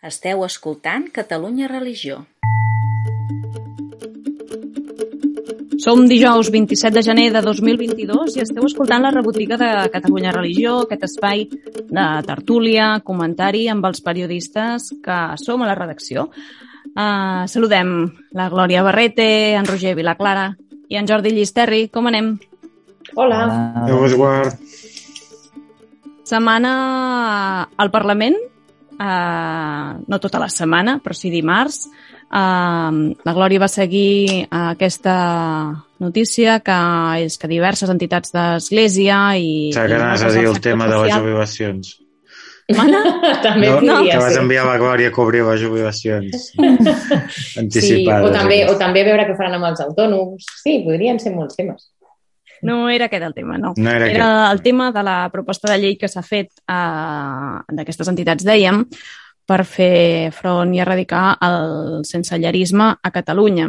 Esteu escoltant Catalunya Religió. Som dijous 27 de gener de 2022 i esteu escoltant la rebotiga de Catalunya Religió, aquest espai de tertúlia, comentari amb els periodistes que som a la redacció. Saludem la Glòria Barrete, en Roger Vilaclara i en Jordi Llisterri. Com anem? Hola. Déu us guard. Setmana al Parlament, no tota la setmana, però sí dimarts. La Glòria va seguir aquesta notícia, que és que diverses entitats d'Església i... Que anaves a dir el tema de les jubilacions. Mana? També No, podria que vas ser. enviar la Glòria a cobrir les jubilacions anticipades. Sí, o també veure què faran amb els autònoms. Sí, podrien ser molts temes. No era aquest el tema, no. No era Era aquest. el tema de la proposta de llei que s'ha fet d'aquestes entitats, dèiem, per fer front i erradicar el sensellarisme a Catalunya.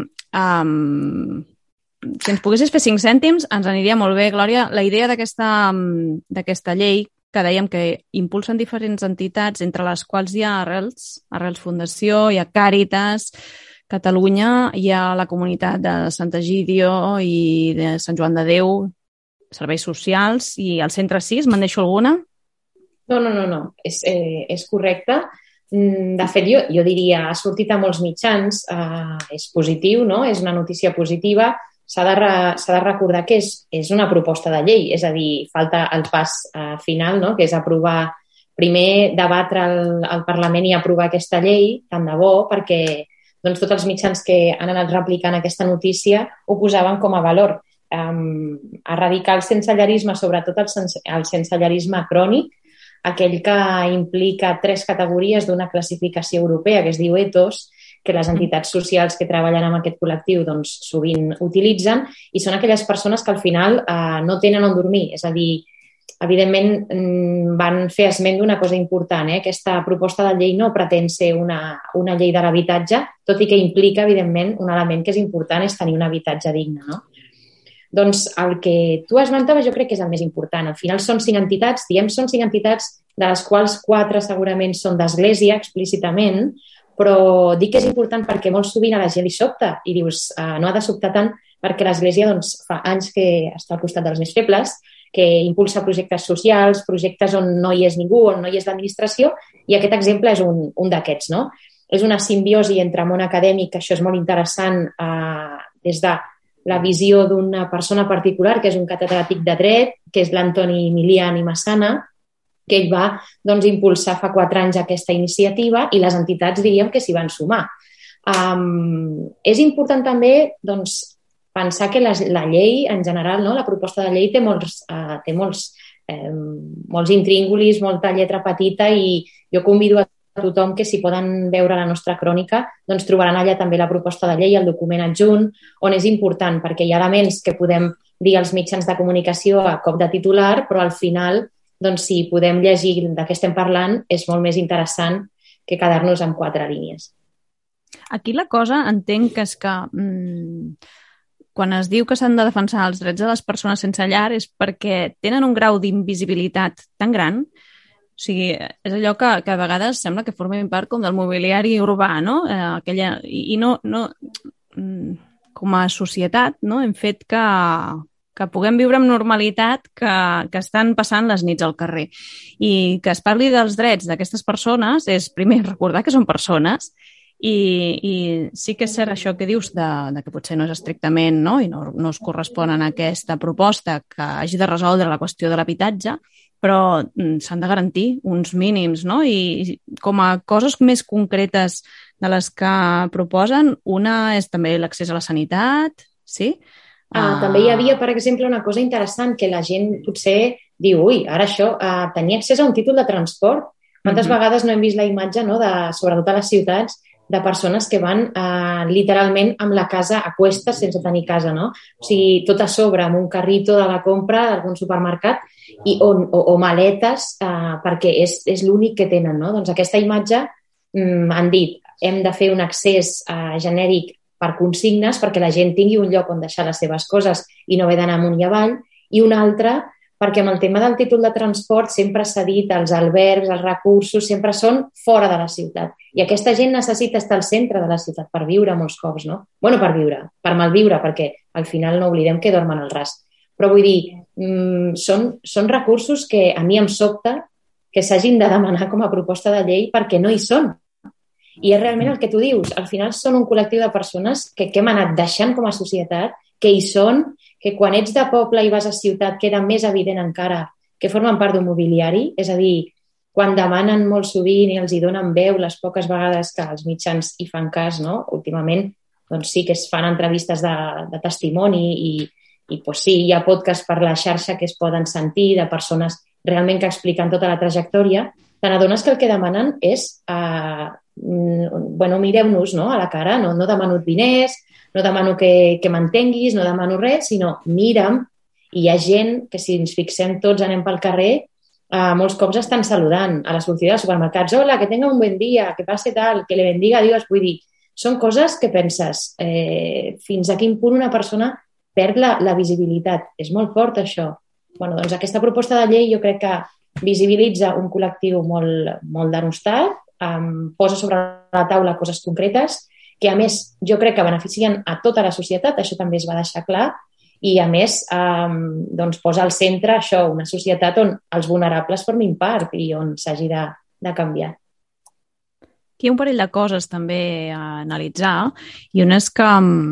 Si ens poguessis fer 5 cèntims, ens aniria molt bé, Glòria. La idea d'aquesta llei, que dèiem que impulsen diferents entitats, entre les quals hi ha Arrels Fundació, hi ha Càritas, Catalunya, hi ha la comunitat de Sant Egidio i de Sant Joan de Déu, serveis socials, i el Centre 6, me'n deixo alguna? No. És correcte. De fet, jo diria, ha sortit a molts mitjans, és positiu, no? És una notícia positiva. S'ha de recordar que és una proposta de llei, és a dir, falta el pas final, no? Que és aprovar, primer debatre al Parlament i aprovar aquesta llei, tant de bo, perquè tots els mitjans que han anat replicant aquesta notícia ho posaven com a valor. Erradicar el sensellarisme, sobretot el sensellarisme crònic, aquell que implica 3 categories d'una classificació europea que es diu ETOS, que les entitats socials que treballen amb aquest col·lectiu sovint utilitzen, i són aquelles persones que al final no tenen on dormir. És a dir, evidentment van fer esment d'una cosa important. Aquesta proposta de llei no pretén ser una llei de l'habitatge, tot i que implica, evidentment, un element que és important, és tenir un habitatge digne, no? Doncs el que tu esmentaves jo crec que és el més important. Al final són 5 entitats, són 5 entitats, de les quals 4 segurament són d'Església explícitament, però dic que és important perquè molt sovint a la gent li sobta i dius, no ha de sobtar tant perquè l'Església fa anys que està al costat dels més febles, que impulsa projectes socials, projectes on no hi és ningú, on no hi és l'administració, i aquest exemple és un d'aquests, no? És una simbiosi entre món acadèmic, això és molt interessant des de la visió d'una persona particular, que és un catedràtic de dret, que és l'Antoni Milian i Massana, que ell va impulsar fa 4 anys aquesta iniciativa i les entitats diríem que s'hi van sumar. És important també pensar que la llei en general, no? La proposta de llei té molts intríngulis, molta lletra petita, i jo convido a tothom que si poden veure la nostra crònica trobaran allà també la proposta de llei, el document adjunt, on és important perquè hi ha elements que podem dir als mitjans de comunicació a cop de titular, però al final si podem llegir de què estem parlant és molt més interessant que quedar-nos amb 4 línies. Aquí la cosa entenc que és que quan es diu que s'han de defensar els drets de les persones sense llar és perquè tenen un grau d'invisibilitat tan gran. O sigui, és allò que a vegades sembla que formin part com del mobiliari urbà, no? I no com a societat, no? Hem fet que puguem viure amb normalitat, que estan passant les nits al carrer. I que es parli dels drets d'aquestes persones és, primer, recordar que són persones, i sí que és cert això que dius de que potser no és estrictament, no? I no es correspon a aquesta proposta que hagi de resoldre la qüestió de l'habitatge, però s'han de garantir uns mínims, no? I com a coses més concretes de les que proposen, una és també l'accés a la sanitat, sí? També hi havia, per exemple, una cosa interessant que la gent potser diu, ara això, tenir accés a un títol de transport. Quantes vegades no hem vist la imatge, no, sobretot a les ciutats, de persones que van literalment amb la casa a cuestes sense tenir casa, no? O sigui, tot a sobre, amb un carrito de la compra d'algun supermercat o maletes, perquè és l'únic que tenen, no? Doncs aquesta imatge han dit, hem de fer un accés genèric per consignes perquè la gent tingui un lloc on deixar les seves coses i no haver d'anar amunt i avall, i un altre perquè amb el tema del títol de transport sempre s'ha dit els albergs, els recursos, sempre són fora de la ciutat. I aquesta gent necessita estar al centre de la ciutat per viure molts cops, no? Bueno, per viure, per malviure, perquè al final no oblidem que dormen al ras. Però vull dir, són recursos que a mi em sobta que s'hagin de demanar com a proposta de llei perquè no hi són. I és realment el que tu dius, al final són un col·lectiu de persones que hem anat deixant com a societat, que hi són, que quan ets de poble i vas a ciutat queda més evident encara que formen part d'un mobiliari, és a dir, quan demanen molt sovint i els hi donen veu les poques vegades que els mitjans hi fan cas, no? Últimament, doncs sí que es fan entrevistes de testimoni i doncs sí, hi ha podcasts per la xarxa que es poden sentir de persones realment que expliquen tota la trajectòria, te n'adones que el que demanen és mireu-nos, no?, a la cara, no demano diners, no demano que m'entenguis, no demano res, sinó mira'm, i hi ha gent que si ens fixem tots, anem pel carrer, molts cops estan saludant a la sortida dels supermercats, hola, que tenga un buen dia, que passe tal, que le bendiga a Dios, vull dir, són coses que penses fins a quin punt una persona perd la visibilitat. És molt fort, això. Bueno, doncs aquesta proposta de llei jo crec que visibilitza un col·lectiu molt, molt denostat, posa sobre la taula coses concretes que, a més, jo crec que beneficien a tota la societat, això també es va deixar clar, i, a més, doncs posa al centre això, una societat on els vulnerables formin part i on s'hagi de canviar. Aquí hi ha un parell de coses també a analitzar, i una és que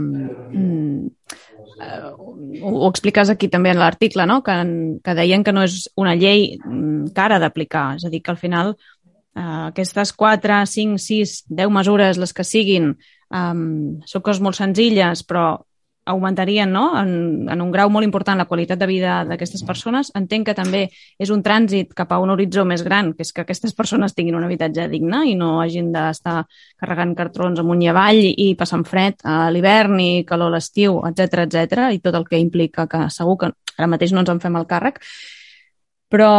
ho expliques aquí també en l'article, no? Que deien que no és una llei cara d'aplicar, és a dir, que al final aquestes 4, 5, 6, 10 mesures, les que siguin, són coses molt senzilles, però augmentarien, no?, en un grau molt important la qualitat de vida d'aquestes persones. Entenc que també és un trànsit cap a un horitzó més gran, que és que aquestes persones tinguin un habitatge digne i no hagin d'estar carregant cartrons amunt i avall i passant fred a l'hivern i calor a l'estiu, etc, i tot el que implica, que segur que ara mateix no ens en fem el càrrec. Però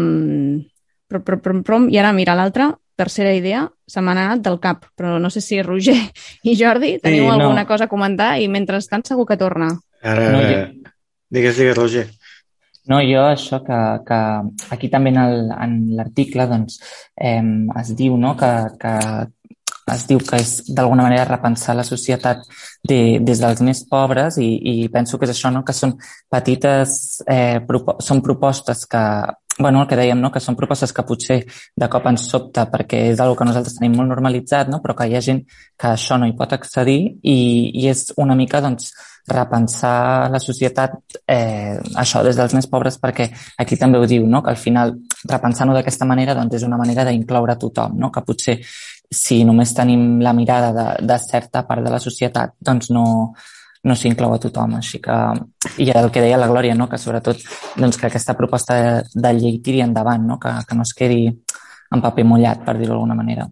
i ara mira l'altra, tercera idea, se m'ha anat del cap, però no sé si Roger i Jordi teniu alguna cosa a comentar i mentrestant segur que torna. Digues, Roger. No, jo això que aquí també en l'article doncs, es diu, no?, que es diu que és d'alguna manera repensar la societat des dels més pobres i penso que és això, no?, que són petites, són propostes que, bueno, el que dèiem, no?, que són propostes que potser de cop ens sobta perquè és una que nosaltres tenim molt normalitzat, no?, però que hi ha gent que això no hi pot accedir i és una mica, doncs, repensar la societat, això, des dels més pobres, perquè aquí també ho diu, no?, que al final, repensant-ho d'aquesta manera, doncs és una manera d'incloure tothom, no?, que potser si només tenim la mirada de certa part de la societat, doncs no s'inclou a tothom. Així que, i el que deia la Glòria, no?, que sobretot doncs, que aquesta proposta de llei tiri endavant, no?, que no es quedi en paper mullat, per dir-ho d'alguna manera.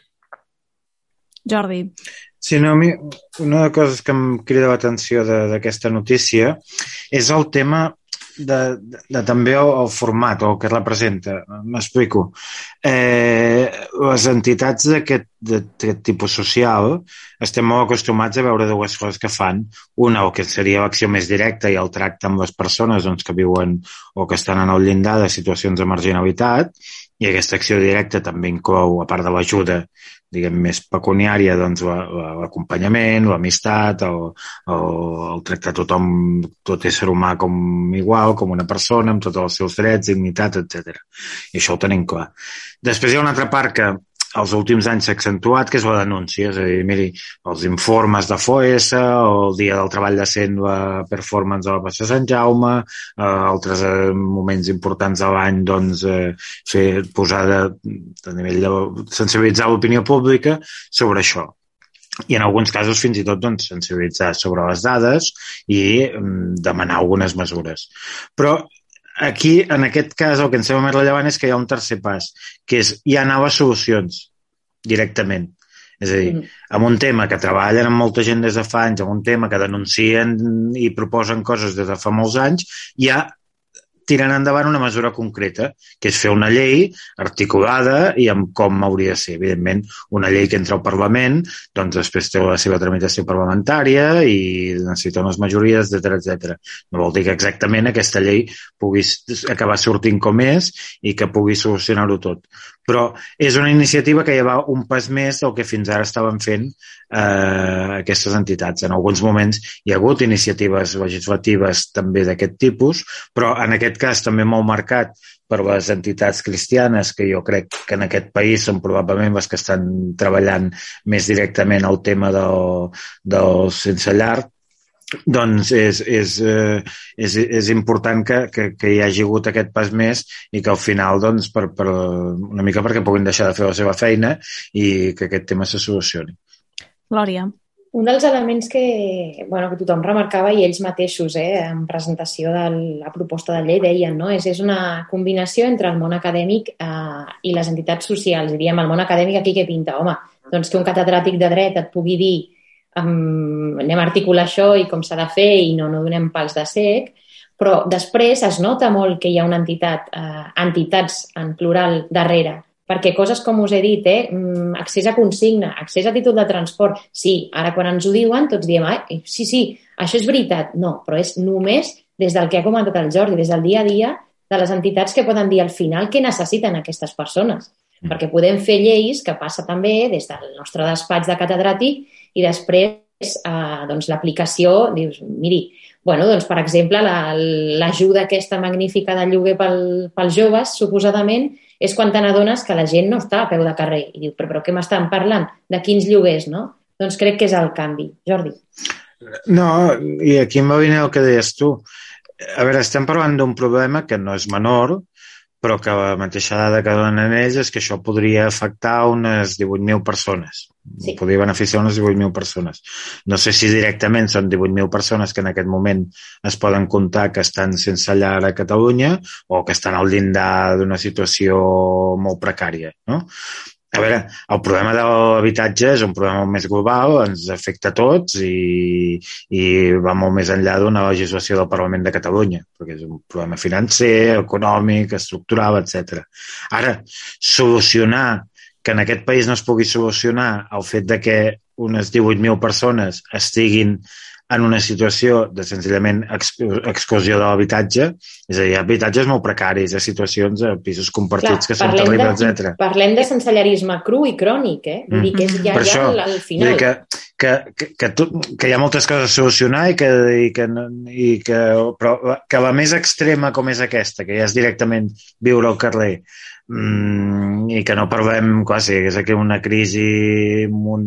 Jordi. Sí, no, a mi una de les coses que em crida l'atenció d'aquesta notícia és el tema de també el format o el que representa. M'explico. Les entitats d'aquest tipus social estem molt acostumats a veure dues coses que fan. Una, el que seria l'acció més directa i el tracte amb les persones doncs, que viuen o que estan en el llindar de situacions de marginalitat, i aquesta acció directa també inclou, a part de l'ajuda diguem, més pecuniària, doncs l'acompanyament, l'amistat, el tractar tothom, tot ésser humà com igual, com una persona, amb tots els seus drets, dignitat, etc. I això ho tenim clar. Després hi ha una altra part que els últims anys s'ha accentuat, que és la denúncia. És a dir, miri, els informes de FOS, el Dia del Treball Decent, la performance de la Plaça Sant Jaume, altres moments importants de l'any, doncs, posar de nivell de sensibilitzar l'opinió pública sobre això. I en alguns casos fins i tot doncs, sensibilitzar sobre les dades i demanar algunes mesures. Però aquí, en aquest cas, el que em sembla més rellevant és que hi ha un tercer pas, que és ja anar a les solucions directament. És a dir, amb un tema que treballen amb molta gent des de fa anys, amb un tema que denuncien i proposen coses des de fa molts anys, ja tirant endavant una mesura concreta, que és fer una llei articulada i amb com hauria de ser. Evidentment, una llei que entra al Parlament, doncs després té la seva tramitació parlamentària i necessita unes majories, etc. No vol dir que exactament aquesta llei pugui acabar sortint com és i que pugui solucionar-ho tot. Però és una iniciativa que ja va un pas més del que fins ara estaven fent aquestes entitats. En alguns moments hi ha hagut iniciatives legislatives també d'aquest tipus, però en aquest cas també molt marcat per les entitats cristianes, que jo crec que en aquest país són probablement les que estan treballant més directament el tema del sense llar. Doncs és important que hi hagi hagut aquest pas més i que al final, doncs, una mica perquè puguin deixar de fer la seva feina i que aquest tema se solucioni. Glòria. Un dels elements que tothom remarcava i ells mateixos en presentació de la proposta de llei deien, no? És una combinació entre el món acadèmic i les entitats socials. Diríem, el món acadèmic aquí què pinta? Home, doncs que un catedràtic de dret et pugui dir anem a articular això i com s'ha de fer i no donem pals de cec, però després es nota molt que hi ha una entitats en plural darrere, perquè coses com us he dit, accés a consigna, accés a títol de transport, sí, ara quan ens ho diuen tots diem, sí, això és veritat, no, però és només des del que ha comentat el Jordi, des del dia a dia de les entitats que poden dir al final què necessiten aquestes persones, perquè podem fer lleis que passa també des del nostre despatx de catedràtic i després l'aplicació, dius, miri, doncs, per exemple, l'ajuda aquesta magnífica de lloguer pels joves, suposadament, és quan te n'adones que la gent no està a peu de carrer i diu, però què m'estan parlant? De quins lloguers, no? Doncs crec que és el canvi. Jordi. No, i aquí em va venir el que deies tu. A veure, estem parlant d'un problema que no és menor, però que la mateixa dada que donen ells és que això podria afectar unes 18.000 persones. Sí. Podria beneficiar unes 18.000 persones. No sé si directament són 18.000 persones que en aquest moment es poden comptar que estan sense llar a Catalunya o que estan al llindar d'una situació molt precària, no? A veure, el problema de l'habitatge és un problema més global, ens afecta a tots i va molt més enllà d'una legislació del Parlament de Catalunya, perquè és un problema financer, econòmic, estructural, etc. Ara, solucionar que en aquest país no es pugui solucionar el fet de que unes 18.000 persones estiguin en una situació de senzillament exclusió de l'habitatge, és a dir, habitatges molt precaris, de situacions de pisos compartits que són terribles, etc. Parlem de sensellarisme cru i crònic, Vull dir que és ja al final. Vull dir que hi ha moltes coses a solucionar però que la més extrema com és aquesta, que ja és directament viure al carrer, i que no parlem, clar, si és aquí una crisi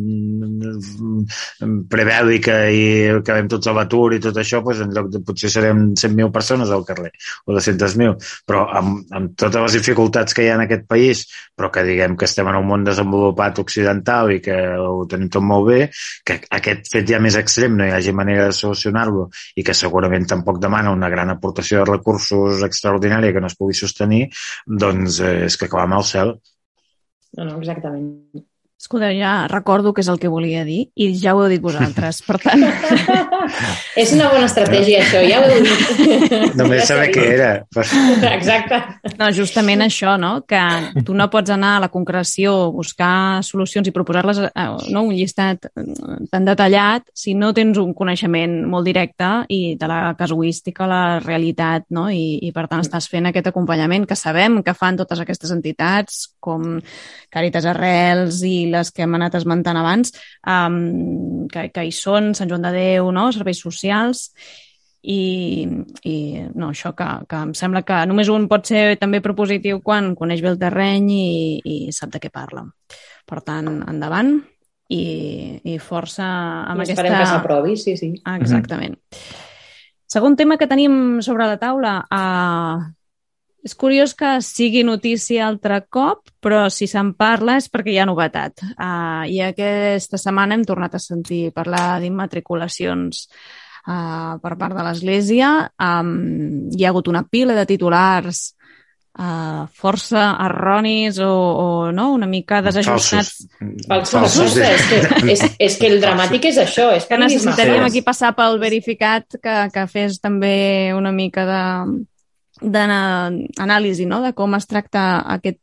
prebèl·lica i acabem tots a l'atur i tot això, doncs en lloc de potser serem 100.000 persones al carrer o 200.000, però amb totes les dificultats que hi ha en aquest país, però que diguem que estem en un món desenvolupat occidental i que ho tenim tot molt bé, que aquest fet ja més extrem no hi hagi manera de solucionar-lo i que segurament tampoc demana una gran aportació de recursos extraordinària que no es pugui sostenir, doncs és que clama al cel. No, exactament. Escolta, ja recordo què és el que volia dir i ja ho heu dit vosaltres, per tant... És una bona estratègia, això, ja ho heu dit. Només saber què era. Exacte. No, justament això, no? Que tu no pots anar a la concreció, buscar solucions i proposar-les, no? Un llistat tan detallat si no tens un coneixement molt directe i de la casuística, la realitat, no? I per tant estàs fent aquest acompanyament que sabem que fan totes aquestes entitats com Càritas Arrels i les que hem anat esmentant abans, que hi són, Sant Joan de Déu, no? Serveis socials, i no, això que em sembla que només un pot ser també propositiu quan coneix bé el terreny i sap de què parla. Per tant, endavant i força amb aquesta... Esperem que s'aprovi, sí. Exactament. Segon tema que tenim sobre la taula, és curiós que sigui notícia altre cop, però si se'n parla és perquè hi ha novetat. I aquesta setmana hem tornat a sentir parlar d'immatriculacions per part de l'Església. Hi ha hagut una pila de titulars força erronis o no, una mica desajustats. Falsos. És que el dramàtic és això. És que necessitaríem aquí passar pel verificat que fes també una mica d'anàlisi, no?, de com es tracta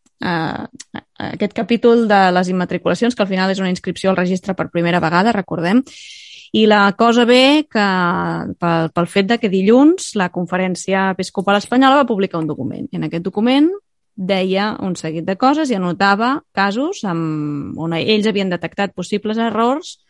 aquest capítol de les immatriculacions, que al final és una inscripció al registre per primera vegada, recordem. I la cosa ve que pel fet de que dilluns la Conferència Episcopal Espanyola va publicar un document. I en aquest document deia un seguit de coses i anotava casos on ells havien detectat possibles errors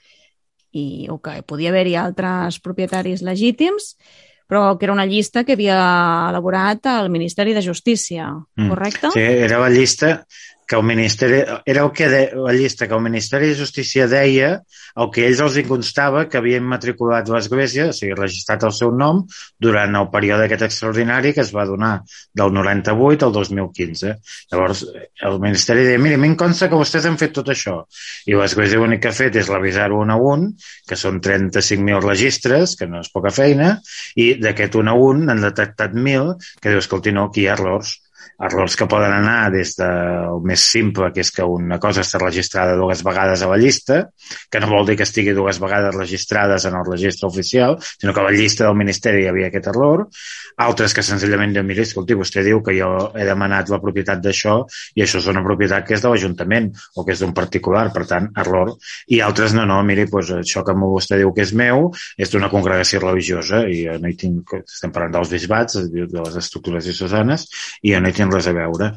o que podia haver-hi altres propietaris legítims, però que era una llista que havia elaborat el Ministeri de Justícia, correcte? Sí, era la llista que el Ministeri... Era la llista que el Ministeri de Justícia deia el que ells els constava que havien matriculat l'Església, o sigui, registrat el seu nom, durant el període aquest extraordinari que es va donar del 98 al 2015. Llavors, el Ministeri deia, mira, m'hi consta que vostès han fet tot això. I l'Església l'únic que ha fet és revisar-ho un a un, que són 35.000 registres, que no és poca feina, i d'aquest un a un n'han detectat 1.000, que diu, escolti, no, aquí hi ha errors que poden anar des del més simple, que és que una cosa està registrada 2 vegades a la llista, que no vol dir que estigui 2 vegades registrades en el registre oficial, sinó que a la llista del Ministeri hi havia aquest error. Altres que senzillament diuen, mira, escolti, vostè diu que jo he demanat la propietat d'això i això és una propietat que és de l'Ajuntament o que és d'un particular, per tant, error. I altres, no, miri, doncs això que vostè diu que és meu és d'una congregació religiosa i jo no hi tinc, estem parlant dels bisbats, de les estructures diocesanes, i jo no hi tinc res a veure.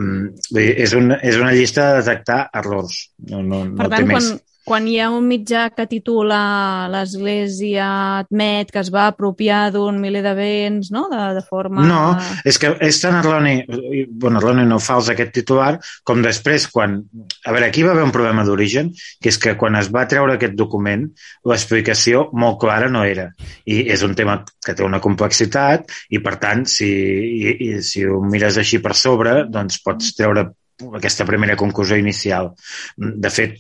És una llista de detectar errors. Per tant, quan hi ha un mitjà que titula l'Església admet que es va apropiar d'un miler de béns, no?, de forma... No, és que és tan erroni, erroni no fals aquest titular, com després quan... A veure, aquí va haver un problema d'origen, que és que quan es va treure aquest document, l'explicació molt clara no era. I és un tema que té una complexitat i, per tant, si ho mires així per sobre, doncs pots treure aquesta primera conclusió inicial. De fet,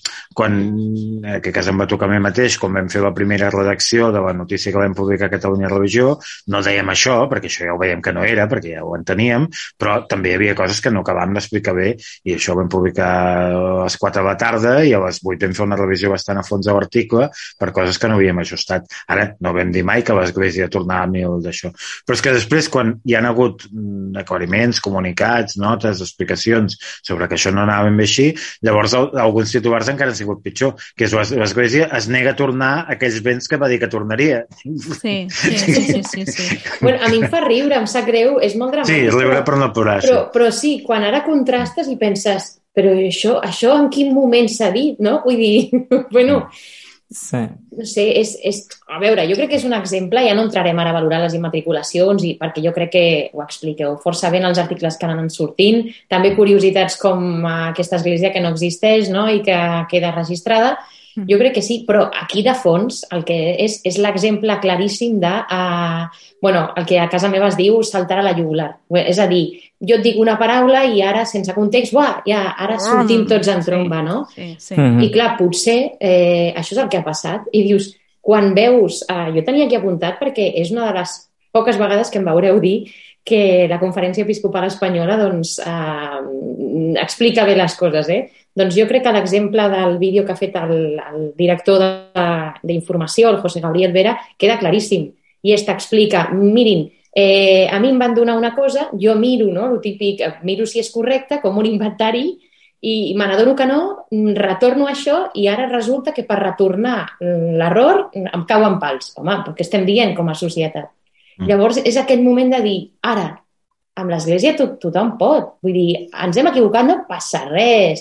que cas em va tocar a mi mateix, quan vam fer la primera redacció de la notícia que vam publicar a Catalunya Religió, no dèiem això, perquè això ja ho veiem que no era, perquè ja ho enteníem, però també hi havia coses que no acabàvem d'explicar bé, i això ho vam publicar a les 4 de la tarda i a les 8 vam fer una revisió bastant a fons de l'article per coses que no havíem ajustat. Ara, no vam dir mai que l'Església tornava a 1.000 d'això. Però és que després, quan hi ha hagut aclariments, comunicats, notes, explicacions sobre que això no anava ben bé així, llavors alguns titulars encara han sigut pitjor, que és l'Església es nega a tornar aquells béns que va dir que tornaria. Sí. Bueno, a mi em fa riure, em sap greu, és molt dramàtic. Sí, riure però no plorar. Però sí, quan ara contrastes i penses, però això en quin moment s'ha dit, no? Vull dir, bueno... Sí. No sé, a veure, jo crec que és un exemple, ja no entrarem ara a valorar les immatriculacions perquè jo crec que ho expliqueu força bé en els articles que anen sortint, també curiositats com aquesta església que no existeix, no?, i que queda registrada. Jo crec que sí, però aquí de fons el que és l'exemple claríssim de el que a casa meva es diu saltar a la jugular. És a dir, jo et dic una paraula i ara, sense context, ara sortim tots en tromba, no? Sí. I clar, potser això és el que ha passat. I dius, quan veus... jo tenia aquí apuntat perquè és una de les poques vegades que em veureu dir que la Conferència Episcopal Espanyola doncs, explica bé les coses, Doncs jo crec que l'exemple del vídeo que ha fet el director d'informació, el José Gabriel Vera, queda claríssim. I t'explica, mirin, a mi em van donar una cosa, jo miro, no?, el típic, miro si és correcte, com un inventari, i me n'adono que no, retorno això i ara resulta que per retornar l'error em cauen pals. Home, perquè estem dient com a societat. Llavors és aquest moment de dir, ara, amb l'Església tothom pot. Vull dir, ens hem equivocat, no passa res.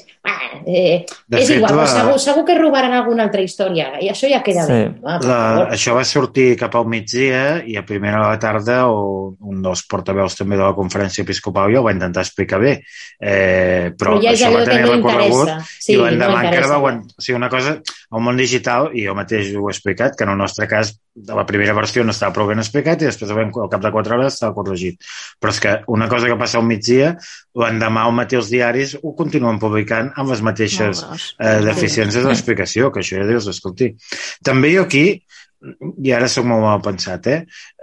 És igual, però segur que robaran alguna altra història. I això ja queda bé. Això va sortir cap al migdia i a primera de la tarda un dels portaveus també de la Conferència Episcopal ja ho va intentar explicar bé. Però ja això va tenir recorregut i l'endemà encara va... O sigui, una cosa, al món digital, i jo mateix ho he explicat, que en el nostre cas de la primera versió no estava prou ben explicat i després al cap de 4 hores estava corregit. Però és que una cosa que passa al migdia, l'endemà al matí els diaris ho continuen publicant amb les mateixes deficiències d'explicació, que això ja dius, escolti. També jo aquí, i ara soc molt mal pensat,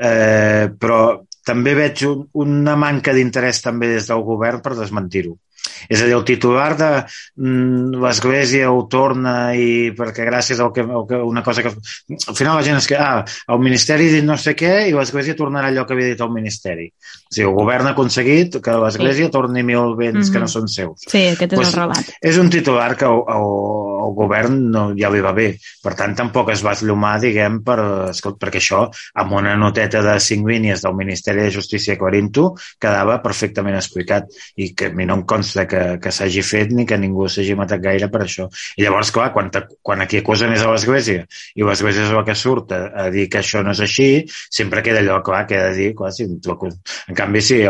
però també veig una manca d'interès també des del govern per desmentir-ho. És allò, el titular de l'Església ho torna i perquè gràcies al que una cosa que... Al final la gent es que, el Ministeri ha dit no sé què i l'Església tornarà allò que havia dit el Ministeri. O sigui, el govern ha aconseguit que l'Església torni 1.000 béns que no són seus. Sí, aquest és el relat. És un titular que el govern ja li va bé. Per tant, tampoc es va esllomar, diguem, perquè això, amb una noteta de 5 línies del Ministeri de Justícia aclarint-ho, quedava perfectament explicat. I que a mi no em consta que s'hagi fet ni que ningú s'hagi matat gaire per això. I llavors, clar, quan aquí acusen és a l'Església i l'Església és la que surt a dir que això no és així, sempre queda allò, clar, que ha de dir, clar, en canvi, si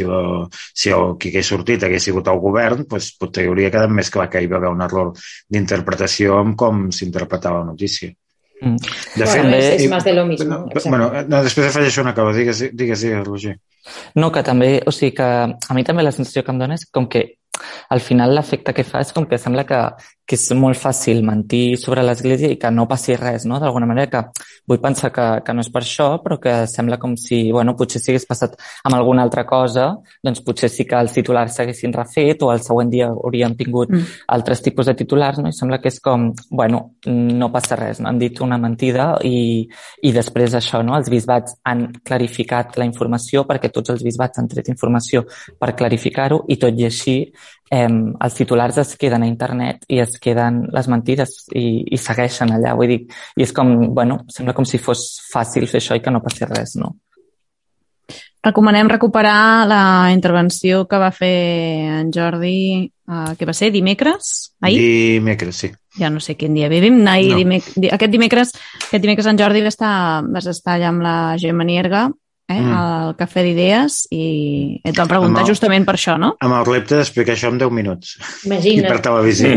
qui ha sortit hagués sigut el govern, doncs potser hauria quedat més clar que hi va haver un error d'interpretació en com s'interpretava la notícia. De fet, és més de lo mismo. Després afegeixo una cosa, digues, Roger. No, que també, o sigui que a mi també la sensació que em dona és com que al final l'efecte que fa és com que sembla que és molt fàcil mentir sobre l'Església i que no passi res, no? D'alguna manera que vull pensar que no és per això, però que sembla com si, bueno, potser si hagués passat amb alguna altra cosa, doncs potser sí que els titulars s'haguessin refet o el següent dia hauríem tingut altres tipus de titulars, no? I sembla que és com, bueno, no passa res, no? Han dit una mentida i després això, no? Els bisbats han clarificat la informació perquè tots els bisbats han tret informació per clarificar-ho i tot i així els titulars es queden a internet i es queden les mentides i segueixen allà, vull dir, i és com, bueno, sembla com si fos fàcil fer això i que no passi res, no? Recomanem recuperar la intervenció que va fer en Jordi, que va ser dimecres? Ahir? Dimecres, sí. Ja no sé quin dia vivim. Aquest dimecres en Jordi vas estar allà amb la Gemma Nierga, al Cafè d'Idees i et van preguntar justament per això, no? Amb el repte d'explicar això en 10 minuts. Imagina't. I per televisió.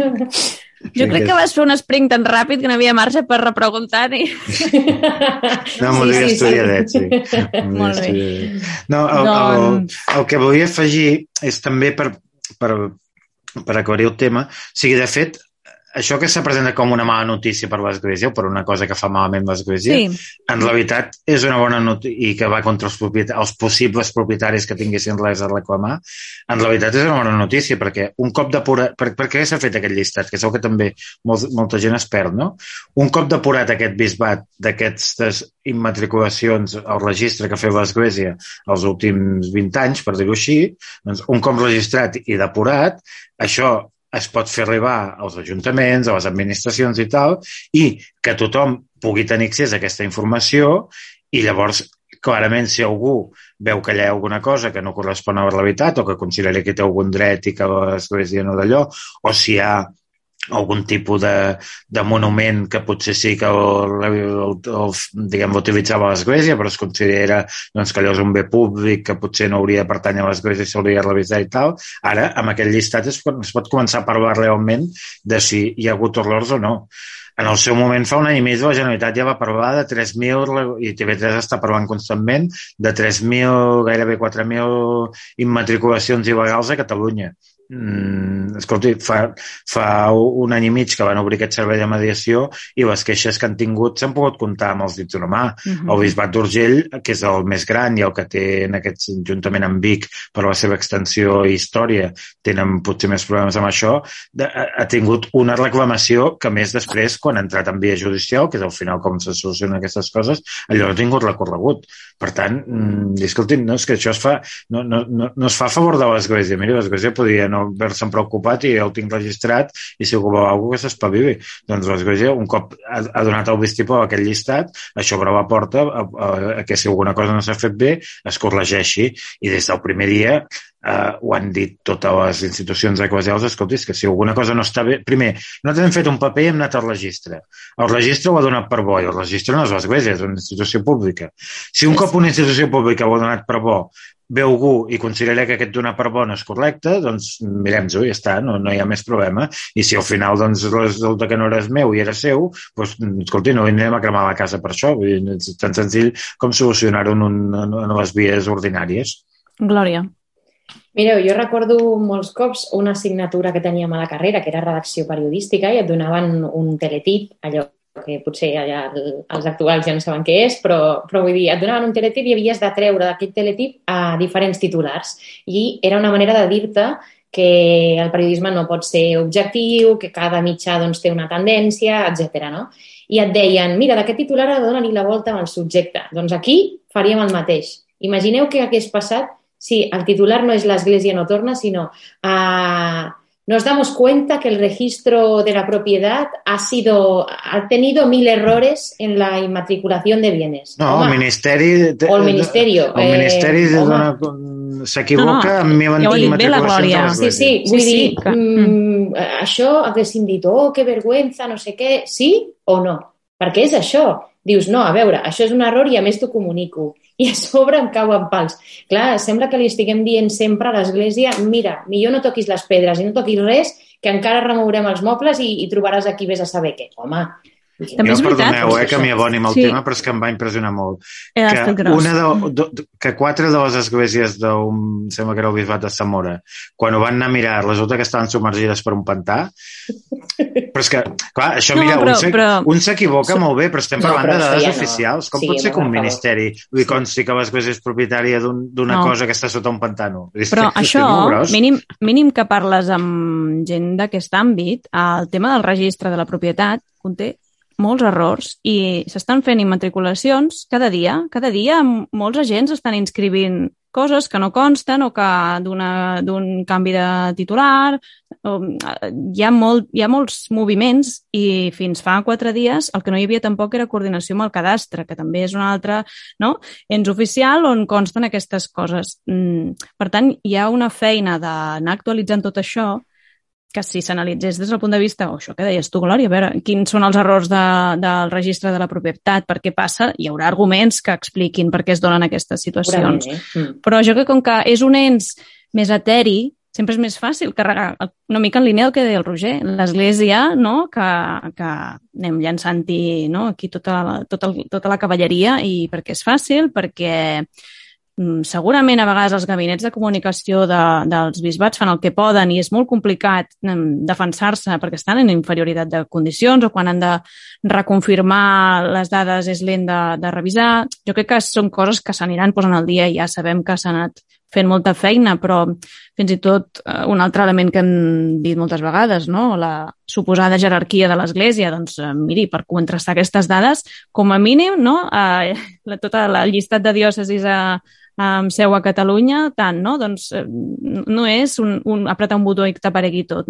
Jo crec que vas fer un sprint tan ràpid que no havia marge per repreguntar ni... No, m'ho devia estudiadet, sí. Molt bé. No, el que volia afegir és també per aclarir el tema. O sigui, de fet, això que s'ha presentat com una mala notícia per l'Església o per una cosa que fa malament l'Església, en realitat és una bona notícia i que va contra els possibles propietaris que tinguessin res a reclamar. En realitat és una bona notícia perquè un cop depurat... Per què s'ha fet aquest llistat? Que és el que també molta gent es perd, no? Un cop depurat aquest bisbat d'aquestes immatriculacions al registre que ha fet l'Església els últims 20 anys, per dir-ho així, doncs un cop registrat i depurat, això es pot fer arribar als ajuntaments, a les administracions i tal, i que tothom pugui tenir accés a aquesta informació i llavors, clarament, si algú veu que hi ha alguna cosa que no correspon a la realitat o que considera que té algun dret i que l'Església no d'allò, o si hi ha algun tipus de monument que potser sí que l'utilitzava l'Església, però es considera doncs, que allò és un bé públic que potser no hauria de pertànyer a l'Església i s'hauria de revisar i tal. Ara, amb aquest llistat es pot començar a parlar realment de si hi ha hagut errors o no. En el seu moment, fa un any i mig, la Generalitat ja va parlar de 3.000, i TV3 està parlant constantment, de 3.000, gairebé 4.000 immatriculacions il·legals a Catalunya. Escolti, fa un any i mig que van obrir aquest servei de mediació i les queixes que han tingut s'han pogut comptar amb els dits d'una mà. El Bisbat d'Urgell, que és el més gran i el que té en aquest juntament amb Vic per la seva extensió i història, tenen potser més problemes amb això, ha tingut una reclamació que més després, quan ha entrat en via judicial, que és al final com se solucionen aquestes coses, allò no ha tingut recorregut. Per tant, escolti, no, és que això no es fa a favor de l'Església. Miri, l'Església podria no haver-se'n preocupat i el tinc registrat i si algú veu alguna cosa que s'espavili. Doncs l'Església un cop ha donat el vistiplau a aquest llistat, això obre la porta a que si alguna cosa no s'ha fet bé es corregeixi i des del primer dia ho han dit totes les institucions eclesials, escolti, és que si alguna cosa no està bé... Primer, nosaltres hem fet un paper i hem anat al registre. El registre ho ha donat per bo i el registre no és l'Església, és una institució pública. Si un cop una institució pública ho ha donat per bo ve algú i considera que aquest donar per bo no és correcte, doncs mirem-ho i ja està, no hi ha més problema. I si al final doncs, resulta que no eres meu i era seu, doncs, escolti, no vindrem a cremar la casa per això. És tan senzill com solucionar-ho en les vies ordinàries. Glòria. Mireu, jo recordo molts cops una assignatura que teníem a la carrera, que era redacció periodística, i et donaven un teletip, allò que potser allà els actuals ja no saben què és, però vull dir, et donaven un teletip i havies de treure d'aquest teletip a diferents titulars. I era una manera de dir-te que el periodisme no pot ser objectiu, que cada mitjà doncs, té una tendència, etc. No? I et deien, mira, d'aquest titular ha de donar-li la volta amb el subjecte. Doncs aquí faríem el mateix. Imagineu què hagués passat si el titular no és l'Església no torna, sinó nos damos cuenta que el registro de la propiedad ha tenido 1000 errores en la inmatriculación de bienes. No, home, el Ministeri... O el Ministerio. El Ministeri s'equivoca amb 1000 immatriculacions de l'Església. Sí, vull dir, això haguessin dit, que vergüenza, no sé què, sí o no? Perquè és això. Dius, no, a veure, això és un error i a més t'ho comunico. I a sobre em cauen pals. Clar, sembla que li estiguem dient sempre a l'Església, mira, millor no toquis les pedres i no toquis res, que encara remourem els mobles i trobaràs aquí vés a saber què. Home, també jo perdoneu que m'hi aboni amb el tema, però és que em va impressionar molt. Que 4 de les esglésies sembla que era el bisbat de Zamora, quan ho van anar a mirar, resulta que estaven submergides per un pantà. Però és que, clar, això, mira, un s'equivoca molt bé, però estem parlant de dades oficials. Com pot ser que un ministeri li consti que l'església és propietària d'una cosa que està sota un pantano? Però això, mínim que parles amb gent d'aquest àmbit, el tema del registre de la propietat conté molts errors i s'estan fent immatriculacions cada dia molts agents estan inscrivint coses que no consten o que d'un canvi de titular. Hi ha molts moviments i fins fa 4 dies el que no hi havia tampoc era coordinació amb el cadastre, que també és un altre ens oficial on consten aquestes coses. Per tant, hi ha una feina d'anar actualitzant tot això que si s'analitzés des del punt de vista, això que deies tu, Glòria, a veure, quins són els errors del registre de la propietat, per què passa, hi haurà arguments que expliquin per què es donen aquestes situacions. Però jo crec que com que és un ens més eteri, sempre és més fàcil carregar una mica en línia del que deia el Roger. L'Església, que anem llançant-hi aquí tota la cavalleria i perquè és fàcil, perquè segurament a vegades els gabinets de comunicació dels bisbats fan el que poden i és molt complicat defensar-se perquè estan en inferioritat de condicions o quan han de reconfirmar les dades és lent de revisar. Jo crec que són coses que s'aniran posant al dia i ja sabem que s'ha anat fent molta feina, però fins i tot un altre element que hem dit moltes vegades, la suposada jerarquia de l'Església, doncs miri, per contrastar aquestes dades, com a mínim, tota la llistat de diòcesis amb seu a Catalunya, tant, doncs no és apretar un botó i t'aparegui tot,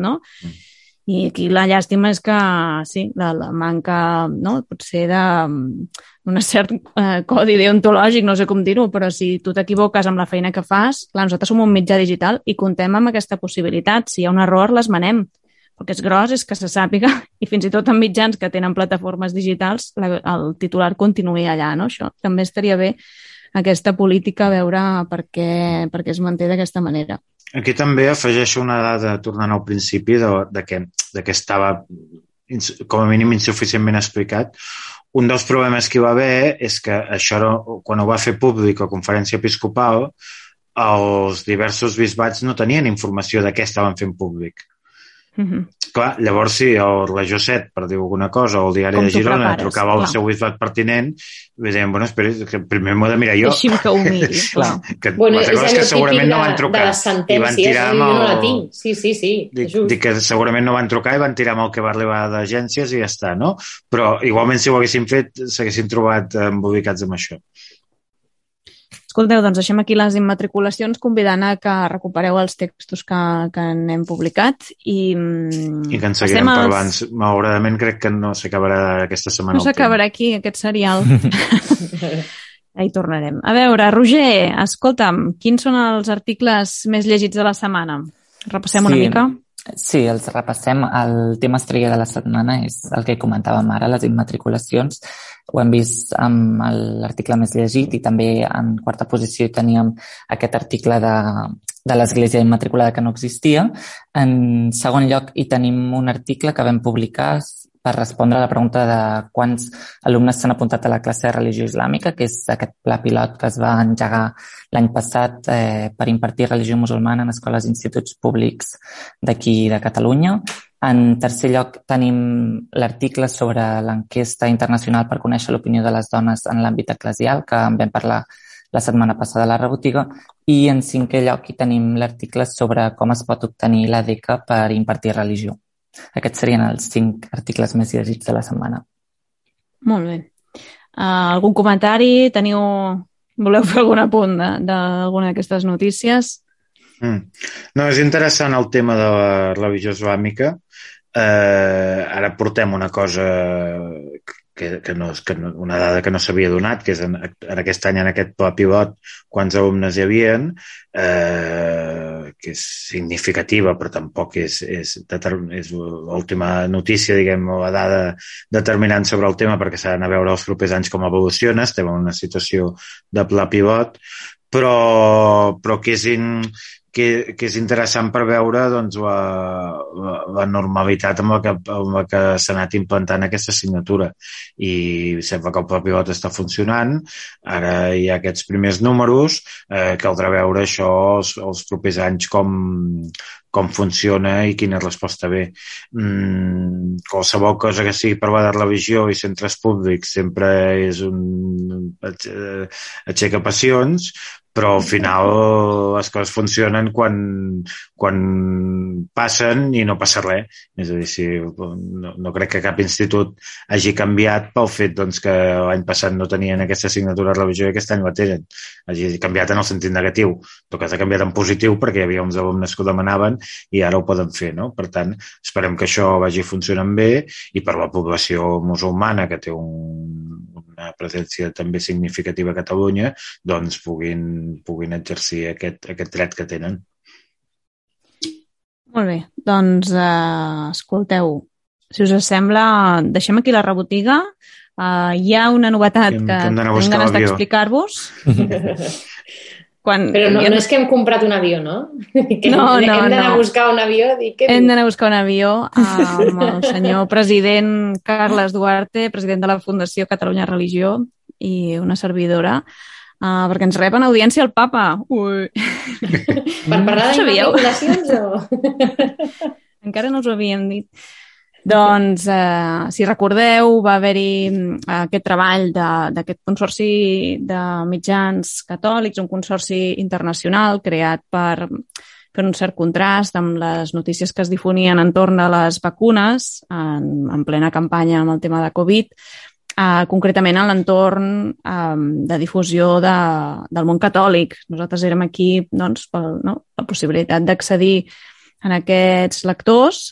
I aquí la llàstima és que, sí, la manca, potser d'un cert codi deontològic, no sé com dir-ho, però si tu t'equivoques amb la feina que fas, clar, nosaltres som un mitjà digital i comptem amb aquesta possibilitat. Si hi ha un error, l'esmenem. El que és gros és que se sàpiga, i fins i tot en mitjans que tenen plataformes digitals, el titular continuï allà, Això també estaria bé, aquesta política, a veure per què es manté d'aquesta manera. Aquí també afegeixo una dada, tornant al principi, de que estava com a mínim insuficientment explicat. Un dels problemes que hi va haver és que això, quan ho va fer públic a Conferència Episcopal, els diversos bisbats no tenien informació de què estaven fent públic. Clar, llavors si la Joset, per dir alguna cosa, o el Diari de Girona trucava al seu bisbat pertinent i deien, espera, que primer m'ho he de mirar jo. Deixi'm que ho miri, clar. És allò típic de les sentències, jo no la tinc. Sí. Dic que segurament no van trucar i van tirar amb el que va arribar d'agències i ja està, no? Però igualment si ho haguessin fet s'haguessin trobat embobicats amb això. Escolteu, doncs deixem aquí les immatriculacions convidant a que recupereu els textos que n'hem publicat i que en seguirem parlant. Malauradament crec que no s'acabarà aquesta setmana. No s'acabarà aquí aquest serial. Hi tornarem. A veure, Roger, escolta'm, quins són els articles més llegits de la setmana? Repassem una mica. Sí, els repassem. El tema estrella de la setmana és el que comentàvem ara, les immatriculacions. Ho hem vist amb l'article més llegit i també en quarta posició teníem aquest article de l'Església Immatriculada que no existia. En segon lloc hi tenim un article que vam publicar per respondre a la pregunta de quants alumnes s'han apuntat a la classe de religió islàmica, que és aquest pla pilot que es va engegar l'any passat per impartir religió musulmana en escoles i instituts públics d'aquí de Catalunya. En tercer lloc tenim l'article sobre l'enquesta internacional per conèixer l'opinió de les dones en l'àmbit eclesial, que en vam parlar la setmana passada a la rebotiga. I en 5è lloc hi tenim l'article sobre com es pot obtenir la beca per impartir religió. Aquests serien els 5 articles més llegits de la setmana. Molt bé. Algun comentari? Voleu fer algun apunt d'alguna d'aquestes notícies? No, és interessant el tema de la religió islàmica. Ara portem una cosa una dada que no s'havia donat, que és en aquest any, en aquest pla pilot, quants alumnes hi havien, que és significativa, però tampoc és l'última notícia, diguem, la dada determinant sobre el tema, perquè s'ha d'anar a veure els propers anys com evoluciona. Estem en una situació de pla pilot, però que és interessant per veure doncs, la normalitat amb la que s'ha anat implantant aquesta assignatura. I sembla que el pla pilot està funcionant. Ara hi ha aquests primers números. Caldrà veure això els propers anys com funciona i quina resposta ve. Qualsevol cosa que sigui parlar de religió i centres públics sempre és aixeca passions, però al final les coses funcionen quan passen i no passa res. És a dir, no crec que cap institut hagi canviat pel fet doncs, que l'any passat no tenien aquesta assignatura de religió i aquest any la tenen. Hagi canviat en el sentit negatiu. En tot cas, ha canviat en positiu perquè hi havia uns alumnes que ho demanaven i ara ho poden fer, no? Per tant, esperem que això vagi funcionant bé i per la població musulmana, que té una presència també significativa a Catalunya, doncs puguin exercir aquest dret que tenen. Molt bé, doncs escolteu, si us sembla, deixem aquí la rebotiga. Hi ha una novetat que tinc ganes d'explicar-vos. Però no és que hem comprat un avió, no? Hem d'anar a buscar un avió. Hem d'anar a buscar un avió amb el senyor president Carles Duarte, president de la Fundació Catalunya Religió, i una servidora, perquè ens rep en audiència el papa. Ui. Per parlar d'immatriculacions o...? Encara no us ho havíem dit. Doncs, si recordeu, va haver-hi aquest treball d'aquest consorci de mitjans catòlics, un consorci internacional creat per fer un cert contrast amb les notícies que es difonien entorn de les vacunes en plena campanya amb el tema de Covid, concretament en l'entorn de difusió del món catòlic. Nosaltres érem aquí doncs, per la possibilitat d'accedir en aquests lectors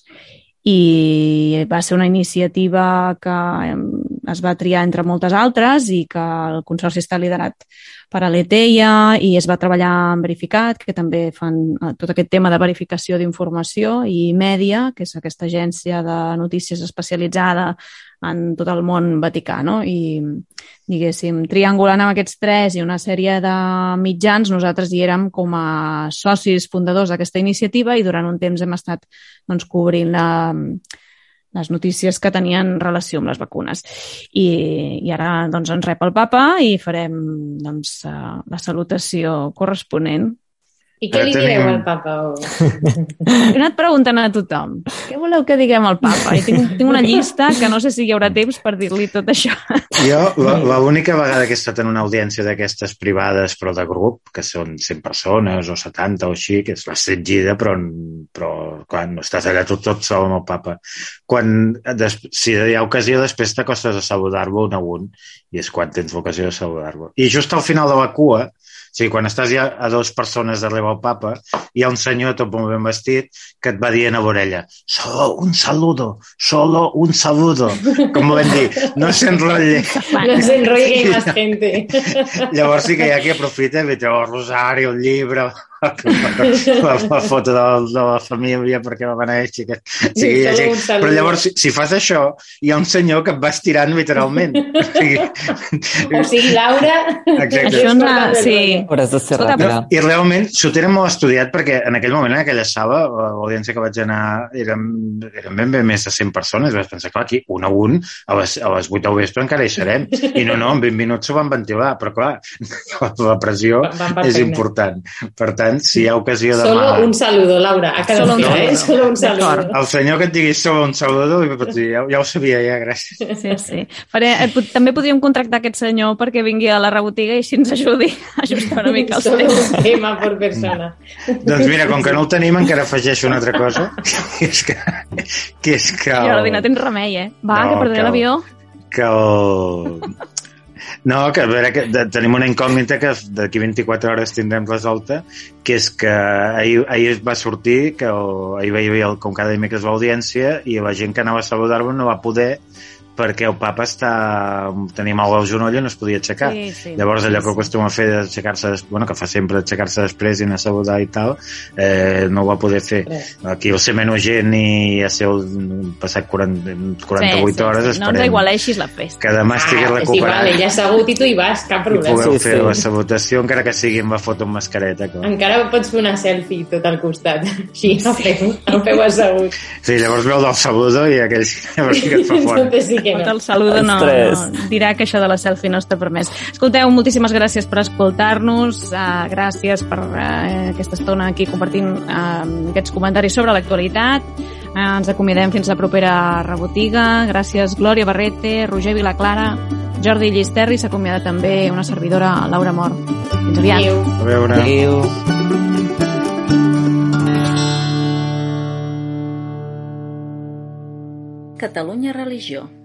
i va ser una iniciativa que es va triar entre moltes altres i que el consorci està liderat per Aleteia i es va treballar en Verificat, que també fan tot aquest tema de verificació d'informació, i Mèdia, que és aquesta agència de notícies especialitzada en tot el món vaticà, no? I, diguéssim, triangulant amb aquests tres i una sèrie de mitjans, nosaltres hi érem com a socis fundadors d'aquesta iniciativa i durant un temps hem estat doncs, cobrint les notícies que tenien relació amb les vacunes. I ara doncs, ens rep el papa i farem doncs, la salutació corresponent. I què li direu al papa? He anat preguntant a tothom. Què voleu que diguem al papa? I tinc una llista que no sé si hi haurà temps per dir-li tot això. Jo, l'única vegada que he estat en una audiència d'aquestes privades però de grup, que són 100 persones o 70 o així, que és la setgida, però quan estàs allà tot sol amb el papa. Si hi ha ocasió, després t'acostes a saludar-lo un a un, i és quan tens l'ocasió de saludar-lo. I just al final de la cua, o sigui, quan estàs ja a 2 persones darrere el papa, hi ha un senyor tot molt ben vestit que et va dient a l'orella solo un saludo. Com vam dir, no s'enrotlle. No s'enrotlle más gente. Llavors sí que hi ha qui aprofita i treu el rosari, un llibre, la foto de la família perquè va néixer. Però llavors, si fas això, hi ha un senyor que et va estirant literalment. O sigui, Laura... Exacte. Sí. Hauràs de ser ràpida. I realment s'ho tenen molt estudiat perquè en aquell moment, en aquella sala, l'audiència que vaig anar eren ben més de 100 persones. Vaig pensar, clar, aquí, un a un, a les 8 del vespre encara hi serem. I no, en 20 minuts s'ho van ventilar, però clar, la pressió és important. Per tant, tant, si hi ha ocasió demà... Solo un saludo, Laura. Ha quedat clar, Solo un saludo. El senyor que et digui solo un saludo, ja ho sabia, ja, gràcies. Sí. També podríem contractar aquest senyor perquè vingui a la rebotiga i així ens ajudi a ajustar una mica els Solo temps. un tema per persona. Doncs mira, com que no el tenim, encara afegeixo una altra cosa, que és que Jordi, no tens remei, Va, que perdré l'avió. No, que a veure, tenim una incògnita que d'aquí 24 hores tindrem resolta, que és que ahir va sortir que ahir veia com cada dimecres l'audiència i la gent que anava a saludar-lo no va poder perquè el papa tenia mal al genoll i no es podia aixecar. Sí, Llavors allò que acostuma a fer d'aixecar-se, que fa sempre aixecar-se després i anar a saludar i tal, no ho va poder fer. Aquí el semenogeni ja sé, passat 48 hores, esperem. No ens aigualeixis la festa. Que demà estigui recuperat. És igual, ella ha assegut i tu hi vas, cap problema. I podeu fer la salutació, encara que sigui amb la foto amb mascareta. Encara pots fer una selfie tot al costat. Així, el feu assegut. Sí, llavors veu del saludo i aquell llavors sí que et fa fora. El saludo no dirà que això de la selfie no està permès. Escolteu, moltíssimes gràcies per escoltar-nos, gràcies per aquesta estona aquí compartint aquests comentaris sobre l'actualitat. Ens acomiadem fins la propera rebotiga. Gràcies Glòria Barrete, Roger Vilaclara, Jordi Llisterri, s'acomiada també una servidora, Laura Mor. Fins aviat. A veure. Adéu. Catalunya Religió.